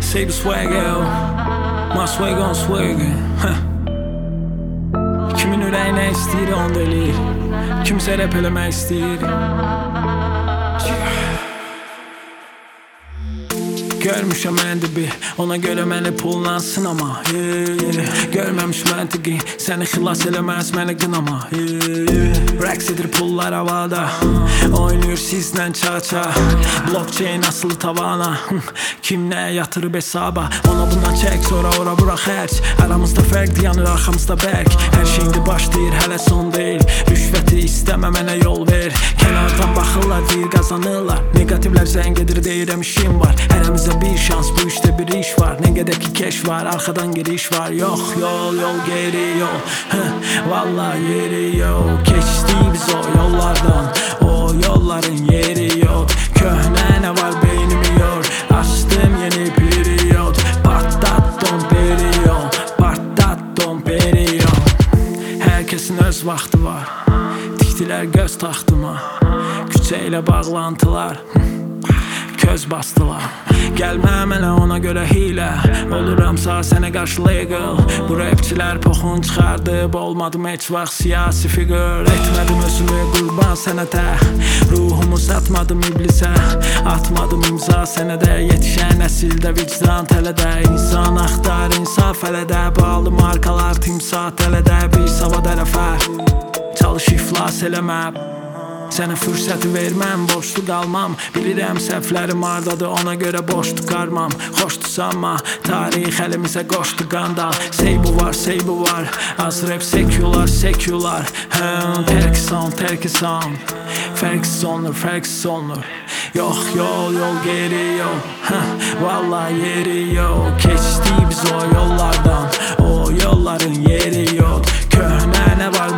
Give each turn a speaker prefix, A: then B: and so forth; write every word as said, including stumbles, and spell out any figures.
A: Say the swag yo, my swag on swag. Kimin ürəyinə istəyir onu eləyir, kimsə rap eləmək istəyir. Görmüşəm məndibi, ona görə məni pulla sınama, yeah, yeah. Görməmiş məntiqi, səni xilas eləməz məni qınama, yeah, yeah. Rəqs edir pullar havada, oynayır sizlə çaça, blockchain asılı tavana. Kim nə yatırıb hesaba, ona bundan çək, sonra ora bura xərc. Aramızda fərqdir, yanır arxamızda bərk. Hər şey indi başlayır, hələ son deyil. Rüşvəti istəmə, mənə yol ver. Kənardan baxırlar, deyir qazanırlar. Negativlər zəng edir, deyirəm işim var. Hərəmizə bir şans, bu işte bir iş var. Ne kadar ki keş var, arkadan giriş var. Yok yol yol geri yol, vallahi yeri yok. Geçti biz o yollardan, o yolların yeri yok. Köhne ne var beynimi yor, açtım yeni periyod. Patlattım periyod, patlattım periyod. Herkesin öz vakti var, diktiler göz taxtıma. Küçeyle bağlantılar, köz bastılar. Gəlmə mənə ona görə hilə, oluramsa sənə qarşı legal. Bu rapçilər poxun çıxardıb, olmadım heç vaxt siyasi figür. Etmədim özümü qurban sənətə, ruhumu satmadım iblisə. Atmadım imza sənədə, yetişən nəsildə vicdan tələdə. İnsan axtar, insaf elədə, bağlı markalar timsah tələdə. Bir savad ərəfə, çalış iflas eləmə. Sənə fürsəti verməm, boşlu qalmam. Bilirəm səhvlərim hardadır, ona görə boş tukarmam. Xoşdu sanma, tarix əlimizə qoşdu qandal. Sey bu var, sey bu var, az rap sekyular, sekyular. Terki son, terki son, fərqsiz olunur, fərqsiz olunur. Yox yol, yol geri yol, vallahi yeri yok. Keçdik biz o yollardan, o yolların yeri yok. Köhnə nə var